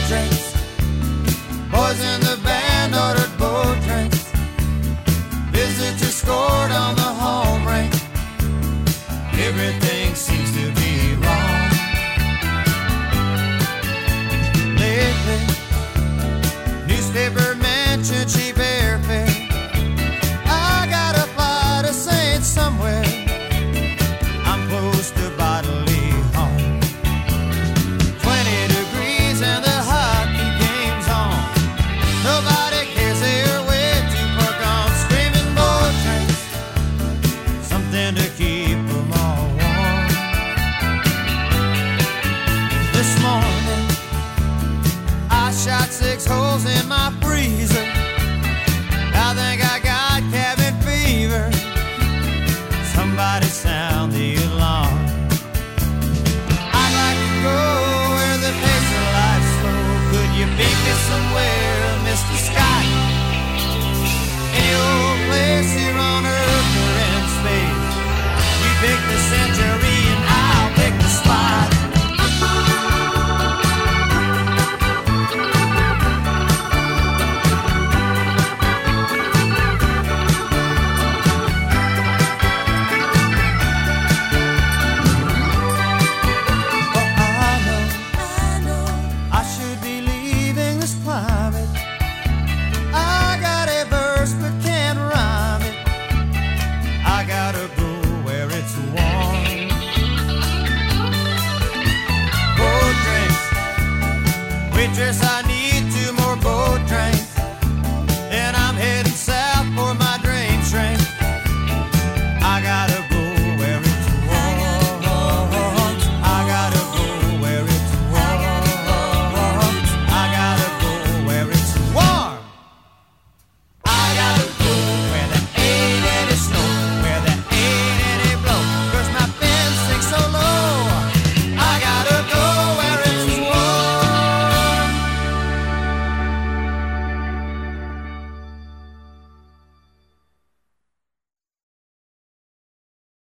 drinks. Boys in the band ordered boat drinks. Visitors scored on the home rink. Everything seems to be wrong. Lately, newspaper mentioned cheap airfare. I gotta fly to Saint somewhere. I'm close to bodily harm. 20 degrees and the hockey game's on. Nobody cares, they're way too far gone. Screaming boat drinks, something to keep them all warm. This morning, I shot 6 holes in my freezer. I think I got cabin fever. Somebody sound the alarm. I'd like to go where the pace of life's slow. Could you meet me somewhere, Mr. Scott? Any old place here on Earth or in space. You pick the century and I'll pick the spot. Waitress, I